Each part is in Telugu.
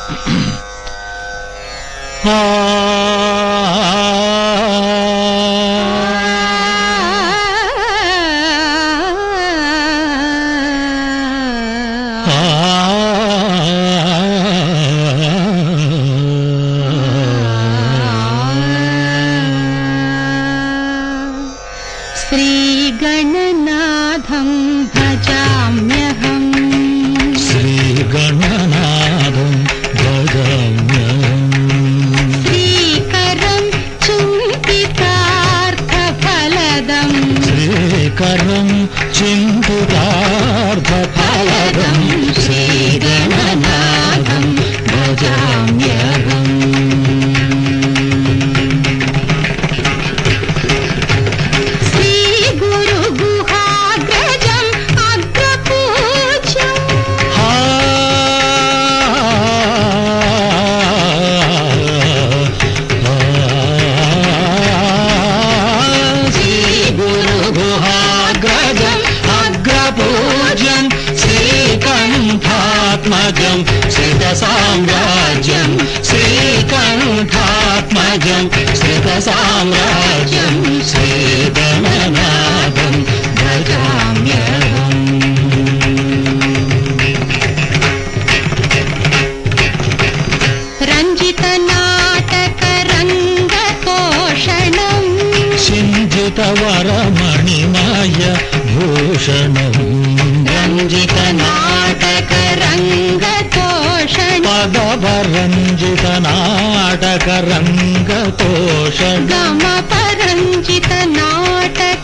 श्रीगणनाथं भजाम्यहम् श्रीगणनाथं भजाम्यहम् श्रीकरं चिन्तितार्थफलदम् श्रीकरं चिन्तितार्थफलदम् श्रीगणनाथं भजाम्यहम् श्रीकण्ठात्मजं श्रितसाम्राज्यं श्रीकण्ठात्मजं श्रितसाम्राज्यं श्रीगणनाथं भजाम्यहम् रञ्जितनाटकरङ्गकोषणं सिञ्जितवरमणिमय भूषणम् रञ्जितनाटकरङ्गकोषणं पदपरञ्जितनाटकरङ्गकोषणं गमपरञ्जितनाटक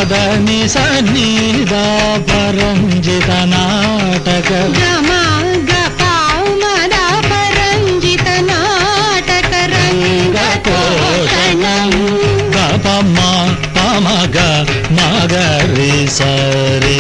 पदनिसन्निधापरञ्जितनाटक गमगपामदापरञ्जितनाटकरङ्गकोषणं गपम पमग मगरि सरि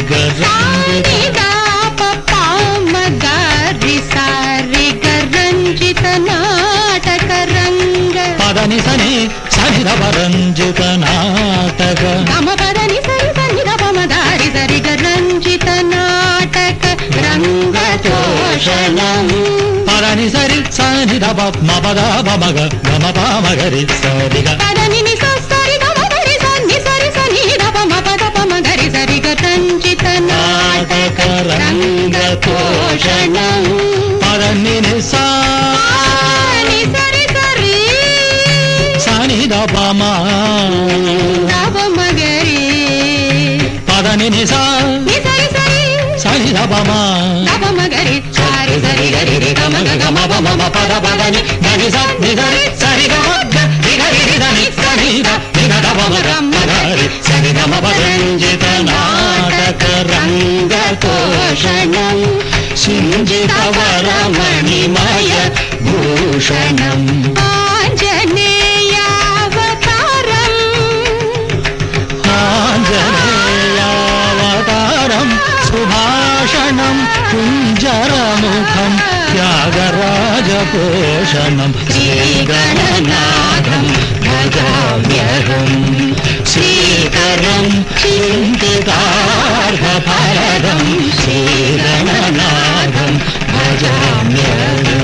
रञ्जितनाटकरङ्ग पदनि सनि सनिधपरञ्जितनाटक गमपदनि सरि सनिधपमदारि सरि रञ्जितनाटक रङ्गकोषणं पदनि सरि सनिधप मपद पमग गमपमगरि सरि पदनि नि सरि गमगरि सनि सरि सनिधपमपदपमगरि सरि रञ्जितनाटकरङ्गकोषणं पदनि नि सरि सरि सनिधपम दपमगरि पदनि नि सरि सरि सनिधपम दपमगरि सरि सरि गरि रि गमग गमपम पद पदनि దని సని సరి గమగ దిగరి దని సని దిగదమగమగరి సని గమపరంజితనాటక రంగకోషణం సింజితవరమణిమయ భూషణం ఆంజనేయావతారం సుభాషణం కుంజరముఖం త్యాగరాజపోషణం శ్రీగణనాథం భజామ్యహం శ్రీకరం చింతితార్థఫలదం శ్రీగణనాథం భజామ్యహం